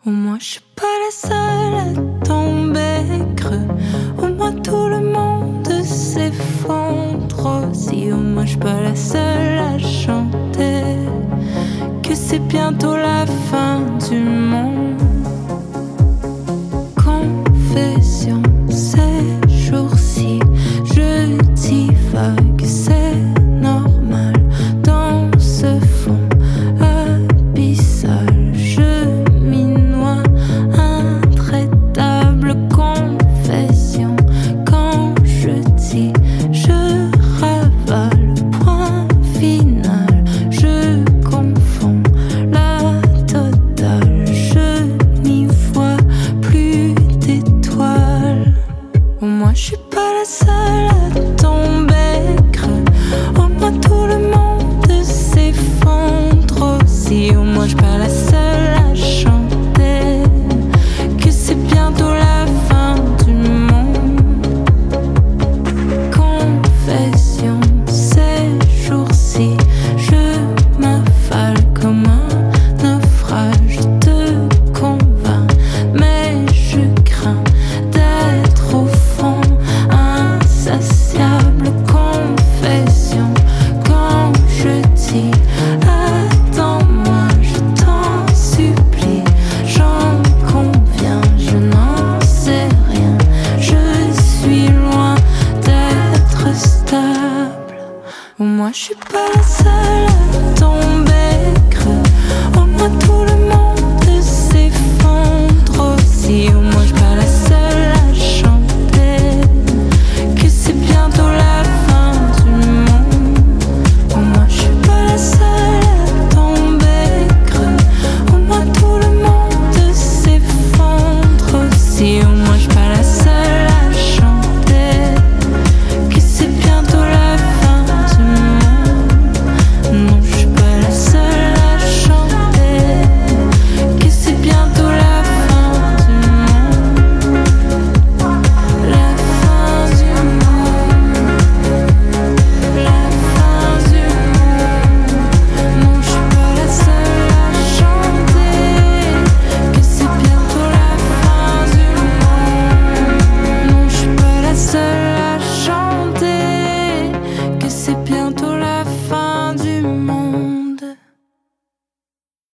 Au moins je suis pas la seule à tomber creux. Au moins tout le monde s'effondre aussi. Au moins je suis pas la seule à chanter que c'est bientôt la fin du monde. Confession, ces jours-ci, je divague, c'est normal. Dans ce fond abyssal, je m'y noie, intraitable confession. Quand je dis, je ravale, point final, je confonds la totale, je n'y vois plus d'étoiles. Au moins je suis pas la seule à tomber creux. Au moins tout le monde s'effondre aussi. Au moins je suis pas la seule à chanter que c'est bientôt la fin du monde. Confession, ces jours-ci, je m'affale comme un naufrage. Je te convainc, mais je crains d'être au fond insatiable. Confession, quand je dis attends-moi, je t'en supplie, j'en conviens, je n'en sais rien, je suis loin d'être stable. Au moins je suis pas la seule